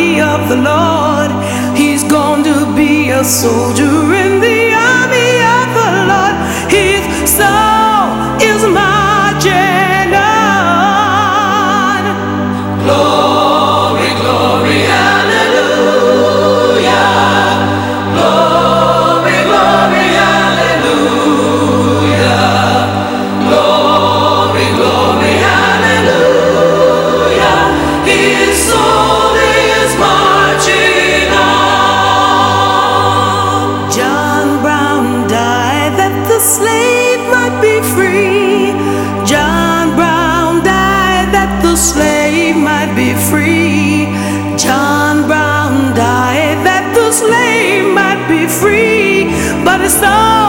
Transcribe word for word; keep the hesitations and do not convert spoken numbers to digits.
army of the Lord. He's going to be a soldier in the army of the Lord. His soul is marching on. Glory, glory, hallelujah. Glory, glory, hallelujah. Glory, glory, hallelujah. His soul is marching on. John Brown died that the slave might be free. John Brown died that the slave might be free. John Brown died that the slave might be free. But his soul